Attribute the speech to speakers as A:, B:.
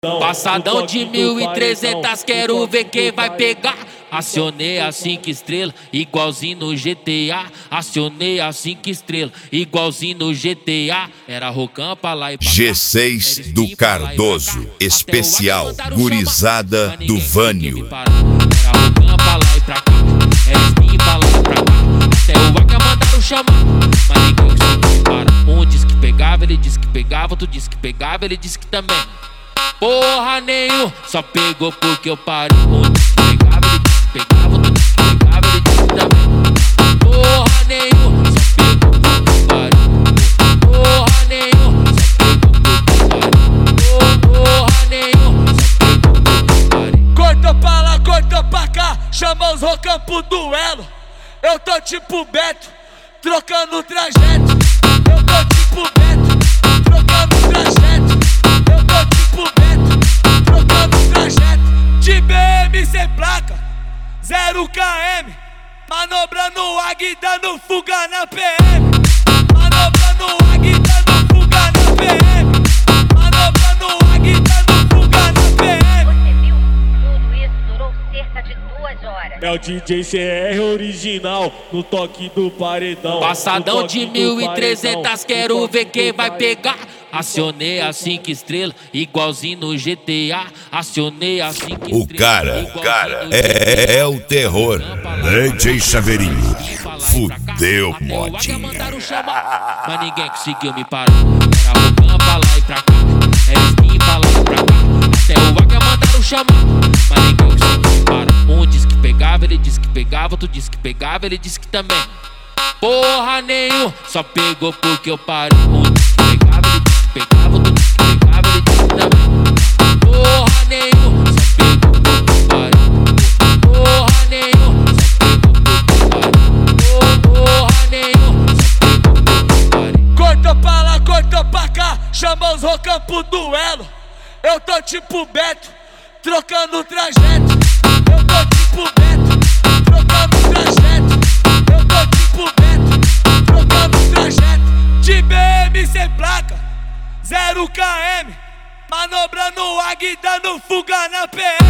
A: Passadão de 1.300, quero ver quem vai pegar. Acionei a 5 estrelas, igualzinho no GTA. Acionei a 5 estrelas, igualzinho no GTA. Era Rocan pra lá e pra cá.
B: G6 do Cardoso, especial gurizada do Vânio.
A: Era Rocan pra lá e pra cá, era Spin pra lá e pra cá. Até o Vaca mandaram chamar, mas ninguém conseguiu parar. Um disse que pegava, ele disse que pegava. Outro disse que pegava, ele disse que também. Porra nenhum, só pegou porque eu parei. Um disse que pegava, ele disse que pegava. Outro disse que pegava, ele disse que também. Porra nenhum, só pegou porque eu parei. Porra nenhum, só pegou porque eu parei. Porra nenhum, só pegou porque eu parei.
C: Cortou pra lá, cortou pra cá, chama os Rocan pro duelo. Eu tô tipo Beto, trocando trajeto. Eu tô tipo Beto, trocando trajeto. Eu tô tipo Beto, trocando trajeto. De BM sem placa, 0 km. Manobrando águia, dando fuga na PM. Manobrando águia, dando fuga na PM. Manobrando águia, dando fuga na PM.
D: Você viu? Tudo isso durou cerca de 2 horas.
C: É o DJ CR original, no toque do paredão.
A: Passadão de 1.300, quero ver quem vai pegar. Acionei a 5 estrelas, igualzinho no GTA. Acionei a 5 estrelas.
B: O cara é o terror. DJ Chaveirinho. Fudeu, modinha.
A: Mas ninguém conseguiu me parar. Era Rocan pra lá e pra cá, era Spin pra lá e pra cá. Até o Vaca mandaram chamar, mas ninguém conseguiu me parar. Um disse que pegava, ele disse que pegava. Outro disse que pegava, ele disse que também. Porra nenhum, só pegou porque eu parei. Um disse que pegava, ele disse que pegava. Outro disse que pegava, ele disse que também. Porra nenhum, só pegou porque eu parei. Porra nenhum, só pegou porque eu parei. Porra nenhum, só pegou porque eu parei.
C: Cortou pra lá, cortou pra cá, chama os Rocan pro duelo. Eu tô tipo Beto, trocando trajeto. Eu tô tipo Beto, trocando trajeto. Eu tô tipo Beto, trocando trajeto. De BM sem placa, 0 km. Manobrando águia, dando fuga na PM.